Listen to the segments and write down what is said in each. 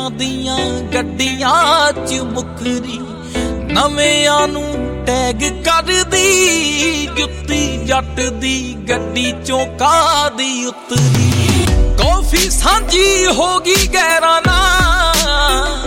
ਦੀਆਂ ਗੱਡੀਆਂ 'ਚ ਮੁਖਰੀ ਨਵਿਆਂ ਨੂੰ ਟੈਗ ਕਰਦੀ ਜੁੱਤੀ ਜੱਟ ਦੀ ਗੱਡੀ ਚੋਂ ਕਾਦੀ ਉਤਰੀ ਕੌਫੀ ਸਾਂਝੀ ਹੋ ਗਈ ਗੈਰਾਂ ਨਾਲ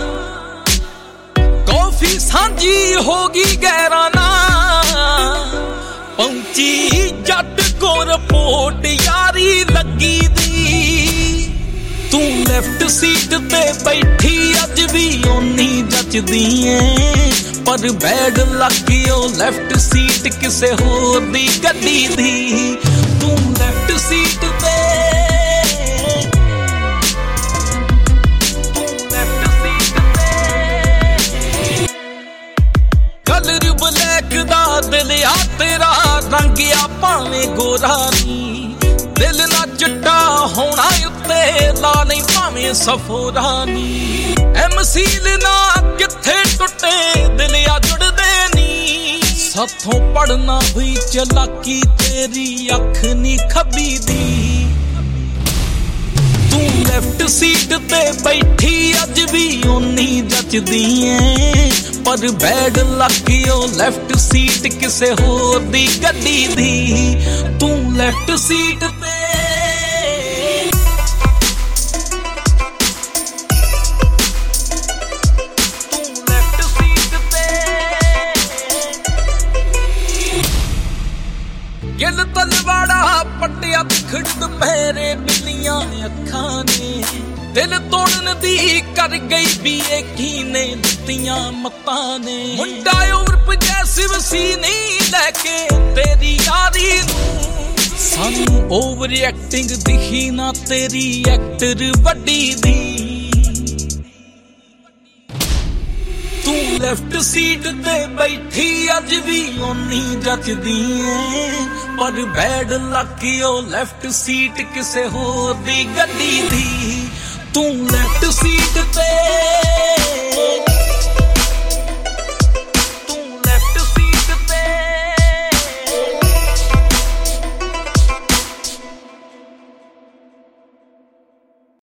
ਕੌਫੀ ਸਾਂਝੀ ਹੋ ਗਈ ਗੈਰਾਂ ਨਾਲ ਪਹੁੰਚੀ ਜੱਟ ਕੋ ਰਿਪੋਰਟ ਯਾਰੀ ਲੱਗੀ ਦੀ ਤੂੰ ਲੈਫਟ ਸੀਟ ਤੇ ਬੈਠੀ ਅੱਜ ਵੀ ਓਨੀ ਜੱਚਦੀ ਏ ਪਰ ਬੈਡ ਲੱਗੀ ਉਹ ਲੈਫਟ ਸੀਟ ਕਿਸੇ ਹੋਰ ਦੀ ਗੱਡੀ ਦੀ ਤੂੰ ਲੈਫਟ ਸੀਟ ਤੇ ਕਲਰ ਬਲੈਕ ਦਾ ਦਿਲ ਆ ਤੇਰਾ ਰੰਗਿਆ ਭਾਵੇਂ ਗੋਰਾ ਨੀ ਦਿਲ ਨਾ ਚਿੱਟਾ ਹੋਣਾ ਉੱਤੇ ਲਾ ਨਹੀਂ ਭਾਵੇਂ ਸਫੋਰਾ ਨੀ ਐਮਸੀਲ ਨਾ ਕਿੱਥੇ ਟੁੱਟੇ ਦਿਲ ਆ ਜੁੜਦੇ ਨੀ ਸਾਥੋਂ ਪੜਨਾ ਹੋਈ ਚਲਾਕੀ ਤੇਰੀ ਅੱਖ ਨੀ ਖੱਬੀ ਦੀ ਤੂੰ ਲੈਫਟ ਸੀਟ ਤੇ ਬੈਠੀ ਅੱਜ ਵੀ ਓਨੀ ਜੱਚਦੀ ਏ ਪਰ ਬੈਡ ਲੱਗੀ ਉਹ ਲੈਫਟ ਸੀਟ ਕਿਸੇ ਹੋਰ ਦੀ ਗੱਡੀ ਦੀ ਤੂੰ ਲੈਫਟ ਸੀਟ ਤੇ ਗਿਲ ਤਲਵਾੜਾ ਪੱਟਿਆ ਖਿੜ ਦੁਪਹਿਰੇ ਬਿੱਲੀਆਂ ਅੱਖਾਂ ਨੇ ਦਿਲ ਤੋੜਨ ਦੀ ਕਰ ਗਈ ਵੀ ਇਹ ਕੀਨੇ ਦਿੱਤੀਆਂ ਮੱਤਾਂ ਨੇ ਮੁੰਡਾ ਉਮਰ ਪਜੈਸਿਵ ਸੀ ਨਹੀਂ ਲੈ ਕੇ ਤੇਰੀ ਯਾਰੀ ਨੂੰ ਸਾਨੂੰ ਓਵਰ ਐਕਟਿੰਗ ਦਿਖੀ ਨਾ ਤੇਰੀ ਐਕਟਰ ਵੱਡੀ ਦੀ ਤੂੰ ਲੈਫਟ ਸੀਟ ਤੇ ਬੈਠੀ ਅੱਜ ਵੀ ਓਨੀ ਜੱਚਦੀ ਏ ਪਰ ਬੈਡ ਲੱਗੀ ਉਹ ਲੈਫਟ ਸੀਟ ਕਿਸੇ ਹੋਰ ਦੀ ਗੱਡੀ ਦੀ ਤੂੰ ਲੈਫਟ ਸੀਟ ਤੇ